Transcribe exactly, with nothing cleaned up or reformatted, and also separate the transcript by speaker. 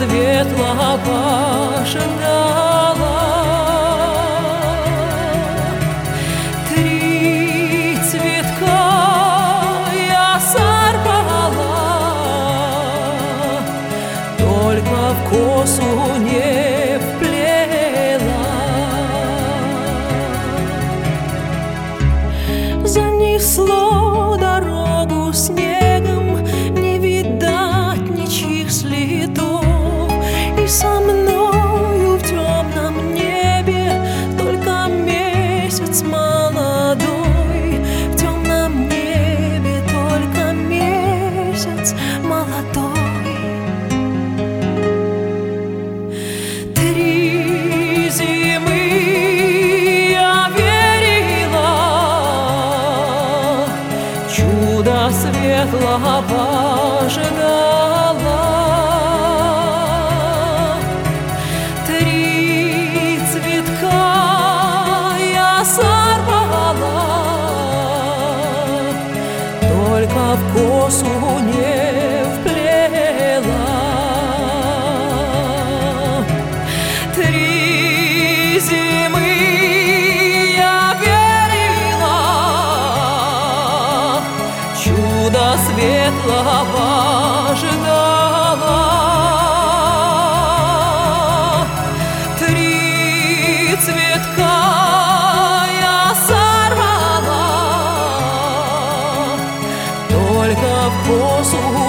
Speaker 1: светлого ждала. Три цветка я сорвала, только в косу не вплела. Занесло дорогу снегом, не видать ничьих следов. И со мною в темном небе только месяц молодой. В темном небе только месяц молодой. Три зимы я верила, чудо светлого ждала. Три цветка я сорвала, только в косу не вплела. Три зимы я верила, чудо светлого ждала. Три цветка я сорвала, только в косу